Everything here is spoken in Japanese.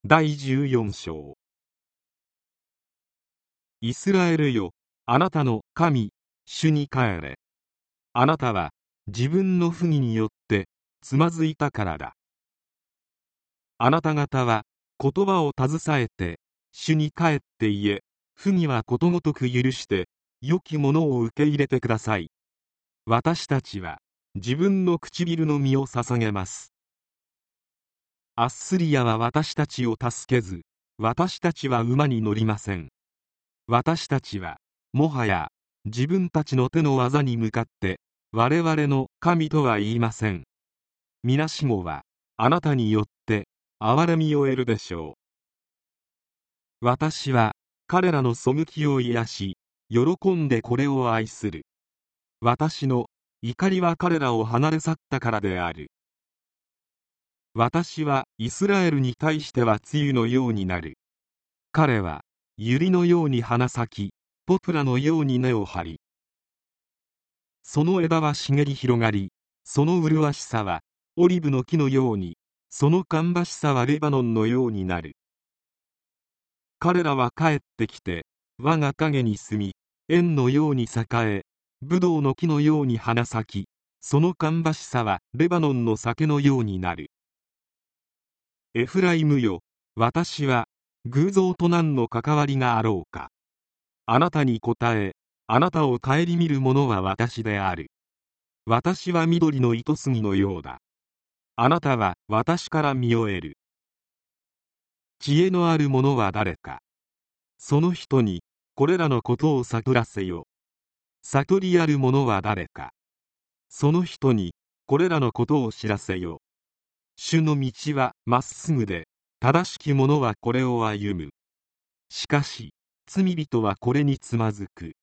第14章。イスラエルよ、あなたの神、主に帰れ。あなたは自分の不義によってつまずいたからだ。あなた方は言葉を携えて主に帰って言え、不義はことごとく許して良きものを受け入れてください。私たちは自分の唇の実を捧げます。アッスリアは私たちを助けず、私たちは馬に乗りません。私たちはもはや自分たちの手の技に向かって我々の神とは言いません。皆しもはあなたによって憐れみを得るでしょう。私は彼らの背きを癒し、喜んでこれを愛する。私の怒りは彼らを離れ去ったからである。私はイスラエルに対しては露のようになる。彼は百合のように花咲き、ポプラのように根を張り、その枝は茂り広がり、その麗しさはオリブの木のように、その芳しさはレバノンのようになる。彼らは帰ってきて我が影に住み、園のように栄え、ブドウの木のように花咲き、その芳しさはレバノンの酒のようになる。エフライムよ、私は偶像と何の関わりがあろうか。あなたに答え、あなたを顧みる者は私である。私は緑の糸杉のようだ。あなたは私から見を得る。知恵のある者は誰か。その人にこれらのことを悟らせよ。悟りある者は誰か。その人にこれらのことを知らせよ。主の道はまっすぐで、正しき者はこれを歩む。しかし罪人はこれにつまずく。